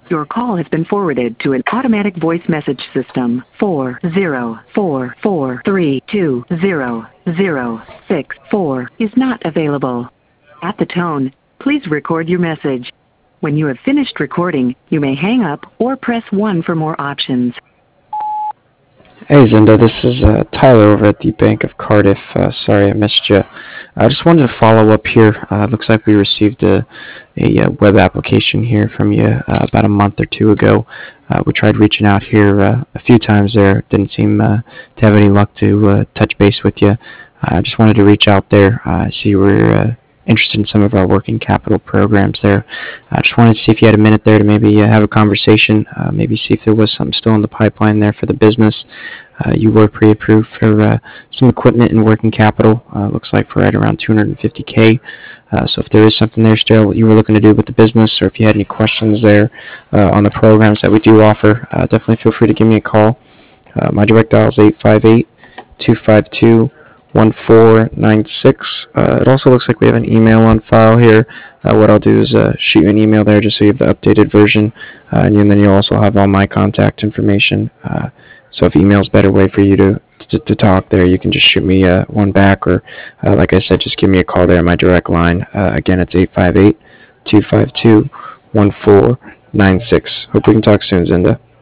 Your call has been forwarded to an automatic voice message system. 404432006 is not available. At the tone, please record your message. When you have finished recording, you may hang up or press 1 for more options. Hey Zinda, this is Tyler over at the Bank of Cardiff. Sorry I missed you. I just wanted to follow up here. Looks like we received a web application here from you about a month or two ago. We tried reaching out here a few times there. Didn't seem to have any luck to touch base with you. I just wanted to reach out there. I see you were interested in some of our working capital programs there. I just wanted to see if you had a minute there to maybe have a conversation, maybe see if there was something still in the pipeline there for the business. You were pre-approved for some equipment and working capital. Looks like for right around $250K. So if there is something there still you were looking to do with the business, or if you had any questions there on the programs that we do offer, definitely feel free to give me a call. My direct dial is 858-252-1496. It also looks like we have an email on file here. What I'll do is shoot you an email there just so you have the updated version, and then you'll also have all my contact information. So if email is a better way for you to talk there, you can just shoot me one back, or like I said, just give me a call there on my direct line. Again, it's 858-252-1496. Hope we can talk soon, Zinda.